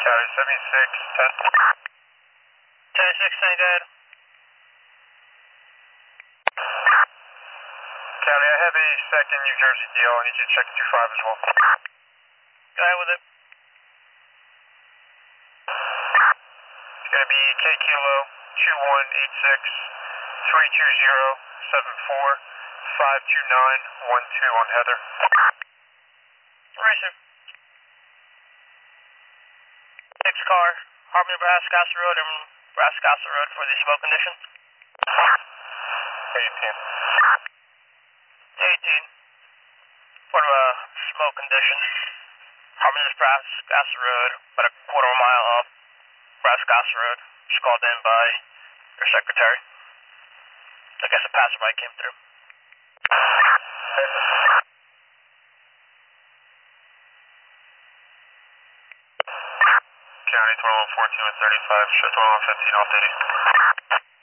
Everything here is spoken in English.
County 7610. 76, any dead? County, I have a second New Jersey deal. I need you to check 25 as well. Go ahead with it. It's going to be K Kilo 2186 320 74 529 12 on Heather. Racer. 6 car, Harmony Brascasa Road and Brascasa Road for the smoke condition. 18. 18. For the smoke condition. Harmony Brascasa Road, about a quarter mile up Brascasa Road. Just called in by your secretary. I guess a passerby came through. County 2114 with 35, show 2115 off duty.